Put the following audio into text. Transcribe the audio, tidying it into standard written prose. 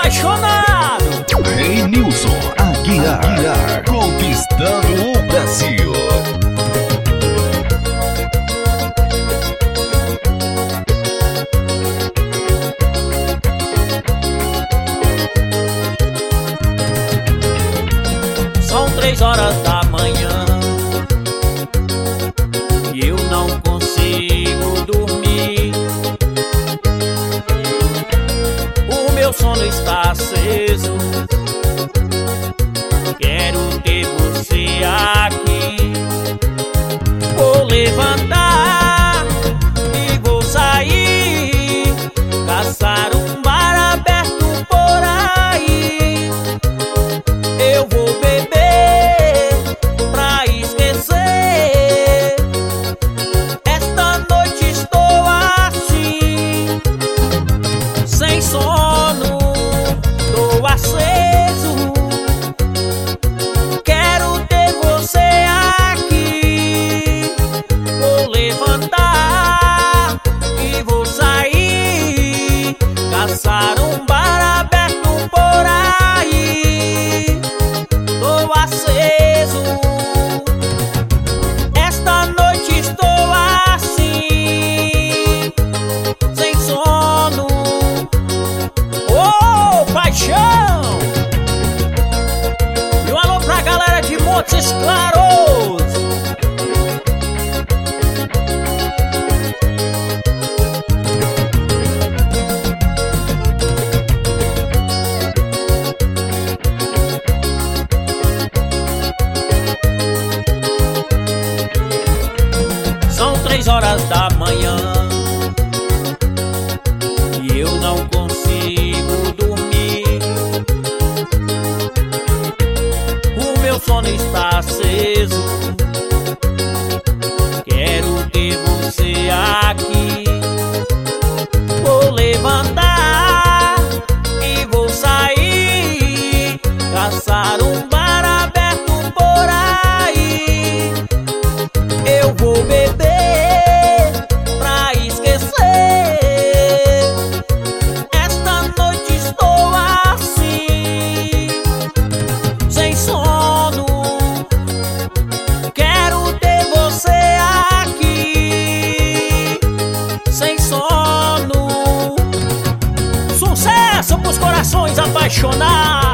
apaixonado. Renilson Aguiar, conquistando o Brasil. São 3 horas da manhã e eu não consigo dormir. O meu sono está aceso. Quero ter você aqui. Vou levantar e vou sair, caçar um bar aberto por aí. Eu vou beber pra esquecer. Esta noite estou assim, sem sono, tô aceso. Quero ter você aqui. Vou levantar e vou sair, caçar um bar aberto por aí. Tô aceso. Esta noite estou assim, sem sono. Oh, paixão! E um alô pra galera de Montes Claros. São 3 horas da manhã e eu não consigo dormir. O meu sono está aceso. Quero ter você aqui. Vou levantar e vou sair, caçar um bar aberto por aí. Eu vou beber pra esquecer. Esta noite estou assim, sem sono. Quero ter você aqui, sem sono. Sucesso pros corações apaixonados.